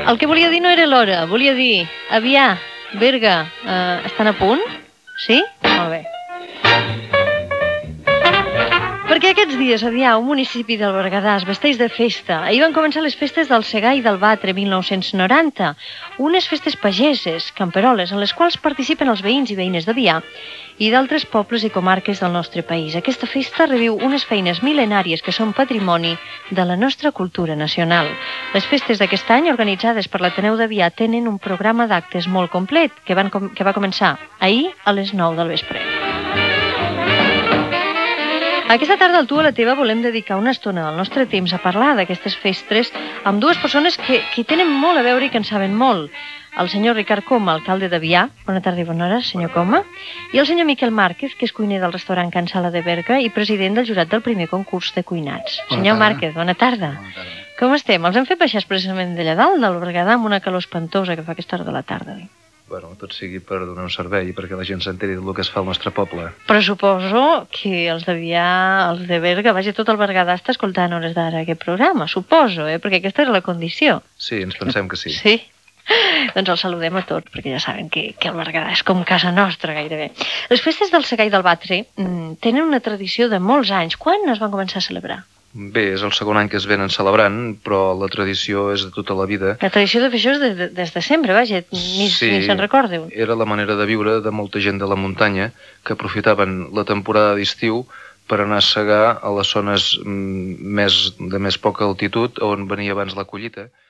El que volia dir no era l'hora, volia dir Avià, Berga, estan a punt? Sí? Molt bé. Perquè aquests dies, Avià, un municipi del Berguedà, es vesteix de festa. Ahir van començar les festes del Segar i del Batre 1990, unes festes pageses, camperoles, en les quals participen els veïns i veïnes d'Avià i d'altres pobles i comarques del nostre país. Aquesta festa reviu unes feines mil·lenàries que són patrimoni de la nostra cultura nacional. Les festes d'aquest any, organitzades per l'Ateneu d'Avià, tenen un programa d'actes molt complet que va començar ahir a les 9 del vespre. Aquesta tarda, al Tu a la Teva, volem dedicar una estona del nostre temps a parlar d'aquestes festes amb dues persones que hi tenen molt a veure i que en saben molt. El senyor Ricard Coma, alcalde d'Avià, bona tarda i bona hora, senyor Coma, i el senyor Miquel Márquez, que és cuiner del restaurant Can Sala de Berga i president del jurat del primer concurs de cuinats. Senyor Márquez, bona tarda. Com estem? Els hem fet baixar expressament d'allà dalt, del Berguedà, amb una calor espantosa que fa aquesta hora de la tarda. Bueno, tot sigui per donar un servei i perquè la gent s'enteri del que es fa al nostre poble. Però suposo que els d'Avià, els de Berga, vaja, tot el Berguedà està escoltant hores d'ara aquest programa, suposo, perquè aquesta era la condició. Sí, ens pensem que sí. Sí? Doncs els saludem a tots, perquè ja saben que el Berguedà és com casa nostra, gairebé. Les festes del Segar i del Batre tenen una tradició de molts anys. Quan es van començar a celebrar? Bé, és el segon any que es venen celebrant, però la tradició és de tota la vida. La tradició de fer això és des de sempre, vaja, ni se'n recordeu. Era la manera de viure de molta gent de la muntanya que aprofitaven la temporada d'estiu per anar a segar a les zones de més poca altitud on venia abans la collita.